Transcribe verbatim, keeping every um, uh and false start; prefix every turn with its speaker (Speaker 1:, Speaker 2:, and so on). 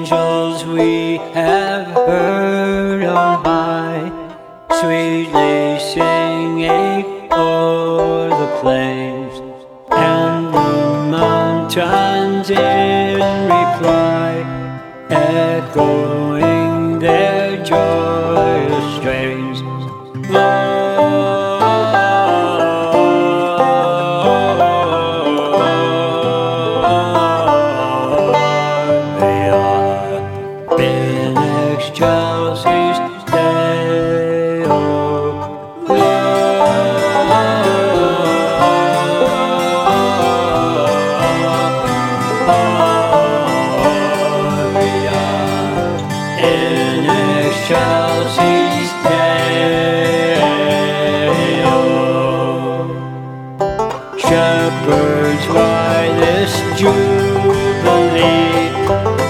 Speaker 1: angels we have heard on high, sweetly singing o'er the plains, and the mountains in reply, echoing their joyous strains. In excelsis Deo, Gloria in excelsis